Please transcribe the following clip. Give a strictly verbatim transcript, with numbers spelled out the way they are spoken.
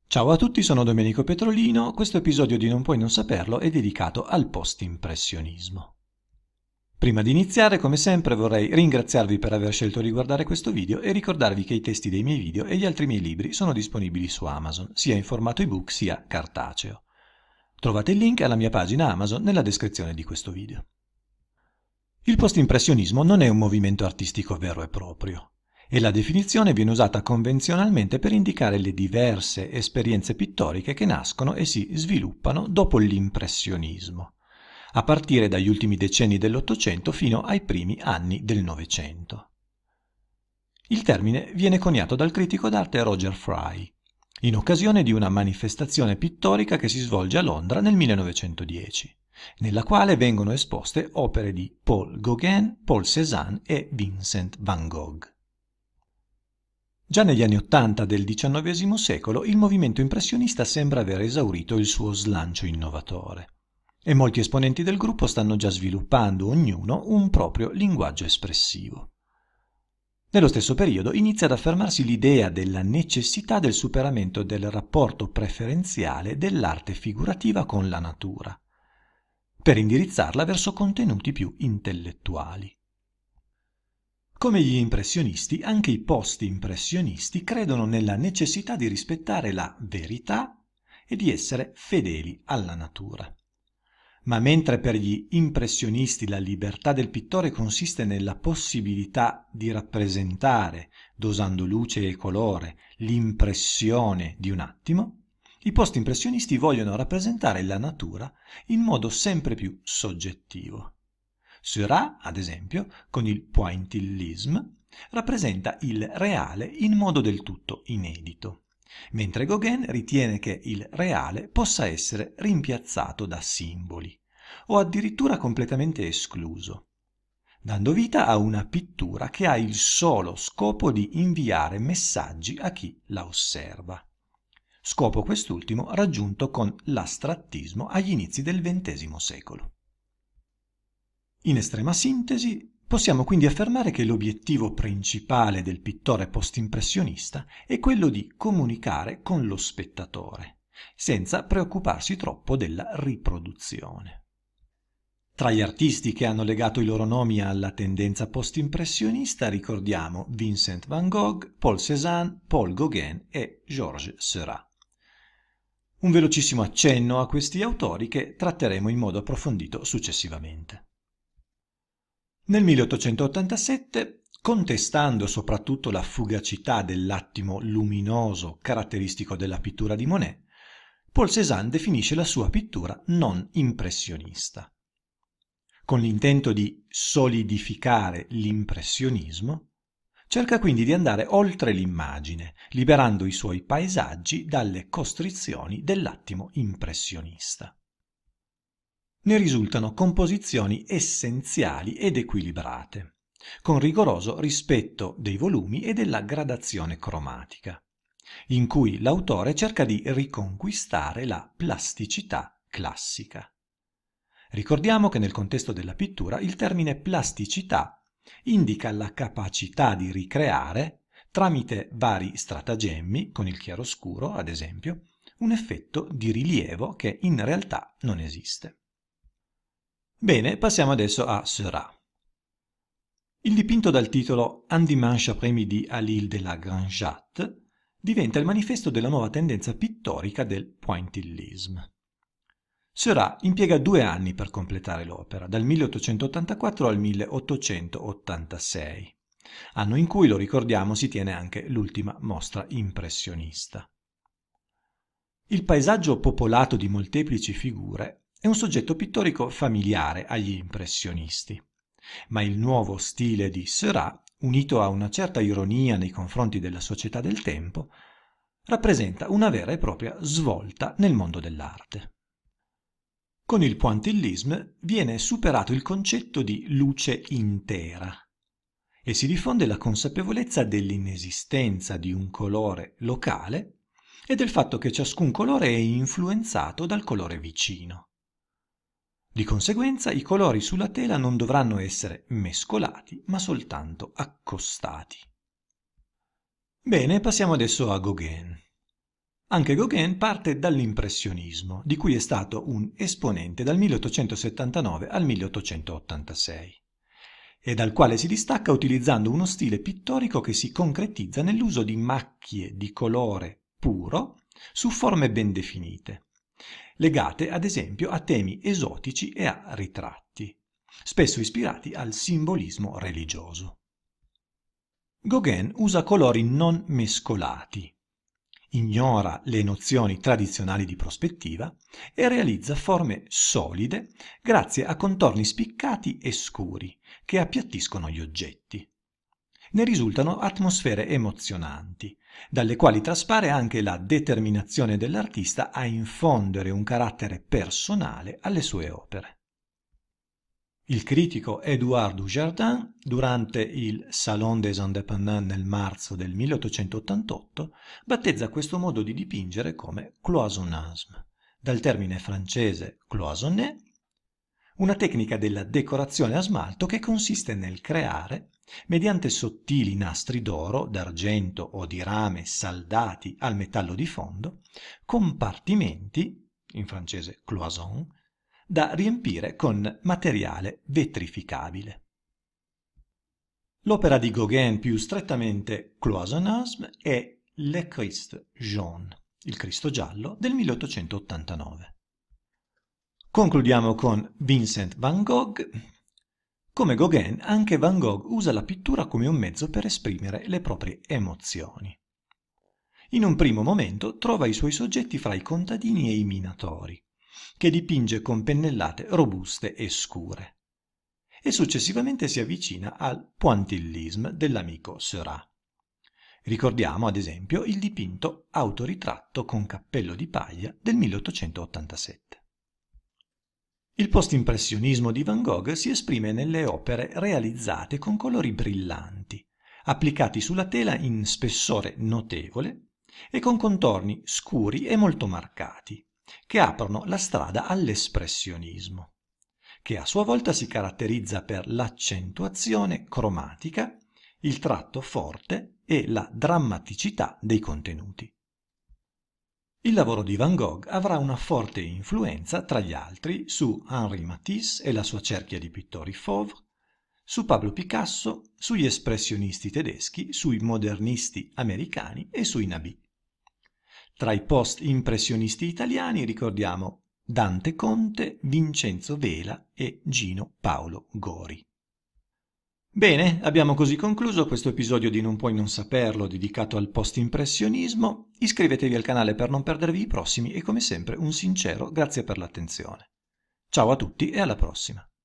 Ciao a tutti, sono Domenico Petrolino. Questo episodio di Non puoi non saperlo è dedicato al post-impressionismo. Prima di iniziare, come sempre, vorrei ringraziarvi per aver scelto di guardare questo video e ricordarvi che i testi dei miei video e gli altri miei libri sono disponibili su Amazon, sia in formato ebook sia cartaceo. Trovate il link alla mia pagina Amazon nella descrizione di questo video. Il post-impressionismo non è un movimento artistico vero e proprio, e la definizione viene usata convenzionalmente per indicare le diverse esperienze pittoriche che nascono e si sviluppano dopo l'impressionismo, a partire dagli ultimi decenni dell'Ottocento fino ai primi anni del Novecento. Il termine viene coniato dal critico d'arte Roger Fry, in occasione di una manifestazione pittorica che si svolge a Londra nel millenovecentodieci, nella quale vengono esposte opere di Paul Gauguin, Paul Cézanne e Vincent van Gogh. Già negli anni Ottanta del diciannovesimo secolo il movimento impressionista sembra aver esaurito il suo slancio innovatore e molti esponenti del gruppo stanno già sviluppando ognuno un proprio linguaggio espressivo. Nello stesso periodo inizia ad affermarsi l'idea della necessità del superamento del rapporto preferenziale dell'arte figurativa con la natura, per indirizzarla verso contenuti più intellettuali. Come gli impressionisti, anche i post-impressionisti credono nella necessità di rispettare la verità e di essere fedeli alla natura. Ma mentre per gli impressionisti la libertà del pittore consiste nella possibilità di rappresentare, dosando luce e colore, l'impressione di un attimo, i post-impressionisti vogliono rappresentare la natura in modo sempre più soggettivo. Seurat, ad esempio, con il pointillisme, rappresenta il reale in modo del tutto inedito, mentre Gauguin ritiene che il reale possa essere rimpiazzato da simboli, o addirittura completamente escluso, dando vita a una pittura che ha il solo scopo di inviare messaggi a chi la osserva. Scopo quest'ultimo raggiunto con l'astrattismo agli inizi del ventesimo secolo. In estrema sintesi, possiamo quindi affermare che l'obiettivo principale del pittore post-impressionista è quello di comunicare con lo spettatore, senza preoccuparsi troppo della riproduzione. Tra gli artisti che hanno legato i loro nomi alla tendenza post-impressionista ricordiamo Vincent van Gogh, Paul Cézanne, Paul Gauguin e Georges Seurat. Un velocissimo accenno a questi autori che tratteremo in modo approfondito successivamente. Nel milleottocentottantasette, contestando soprattutto la fugacità dell'attimo luminoso caratteristico della pittura di Monet, Paul Cézanne definisce la sua pittura non impressionista. Con l'intento di solidificare l'impressionismo, cerca quindi di andare oltre l'immagine, liberando i suoi paesaggi dalle costrizioni dell'attimo impressionista. Ne risultano composizioni essenziali ed equilibrate, con rigoroso rispetto dei volumi e della gradazione cromatica, in cui l'autore cerca di riconquistare la plasticità classica. Ricordiamo che nel contesto della pittura il termine plasticità indica la capacità di ricreare, tramite vari stratagemmi, con il chiaroscuro ad esempio, un effetto di rilievo che in realtà non esiste. Bene, passiamo adesso a Seurat. Il dipinto dal titolo Un dimanche après-midi à l'île de la Grande Jatte diventa il manifesto della nuova tendenza pittorica del pointillisme. Seurat impiega due anni per completare l'opera, dal milleottocentottantaquattro al milleottocentottantasei, anno in cui, lo ricordiamo, si tiene anche l'ultima mostra impressionista. Il paesaggio popolato di molteplici figure è un soggetto pittorico familiare agli impressionisti, ma il nuovo stile di Seurat, unito a una certa ironia nei confronti della società del tempo, rappresenta una vera e propria svolta nel mondo dell'arte. Con il pointillisme viene superato il concetto di luce intera e si diffonde la consapevolezza dell'inesistenza di un colore locale e del fatto che ciascun colore è influenzato dal colore vicino. Di conseguenza i colori sulla tela non dovranno essere mescolati, ma soltanto accostati. Bene, passiamo adesso a Gauguin. Anche Gauguin parte dall'impressionismo, di cui è stato un esponente dal milleottocentosettantanove al milleottocentottantasei, e dal quale si distacca utilizzando uno stile pittorico che si concretizza nell'uso di macchie di colore puro su forme ben definite, legate ad esempio a temi esotici e a ritratti, spesso ispirati al simbolismo religioso. Gauguin usa colori non mescolati, ignora le nozioni tradizionali di prospettiva e realizza forme solide grazie a contorni spiccati e scuri che appiattiscono gli oggetti. Ne risultano atmosfere emozionanti, dalle quali traspare anche la determinazione dell'artista a infondere un carattere personale alle sue opere. Il critico Édouard Dujardin, durante il Salon des Indépendants nel marzo del milleottocentottantotto, battezza questo modo di dipingere come cloisonnisme, dal termine francese cloisonner, una tecnica della decorazione a smalto che consiste nel creare, mediante sottili nastri d'oro, d'argento o di rame saldati al metallo di fondo, compartimenti, in francese cloison, da riempire con materiale vetrificabile. L'opera di Gauguin più strettamente cloisonnisme è Le Christ jaune, il Cristo giallo, del milleottocentottantanove. Concludiamo con Vincent van Gogh. Come Gauguin, anche Van Gogh usa la pittura come un mezzo per esprimere le proprie emozioni. In un primo momento trova i suoi soggetti fra i contadini e i minatori, che dipinge con pennellate robuste e scure, e successivamente si avvicina al pointillisme dell'amico Seurat. Ricordiamo, ad esempio, il dipinto Autoritratto con cappello di paglia del milleottocentottantasette. Il postimpressionismo di Van Gogh si esprime nelle opere realizzate con colori brillanti, applicati sulla tela in spessore notevole e con contorni scuri e molto marcati, che aprono la strada all'espressionismo, che a sua volta si caratterizza per l'accentuazione cromatica, il tratto forte e la drammaticità dei contenuti. Il lavoro di Van Gogh avrà una forte influenza, tra gli altri, su Henri Matisse e la sua cerchia di pittori Fauve, su Pablo Picasso, sugli espressionisti tedeschi, sui modernisti americani e sui Nabì. Tra i post-impressionisti italiani ricordiamo Dante Conte, Vincenzo Vela e Gino Paolo Gori. Bene, abbiamo così concluso questo episodio di Non puoi non saperlo dedicato al post-impressionismo. Iscrivetevi al canale per non perdervi i prossimi e come sempre un sincero grazie per l'attenzione. Ciao a tutti e alla prossima!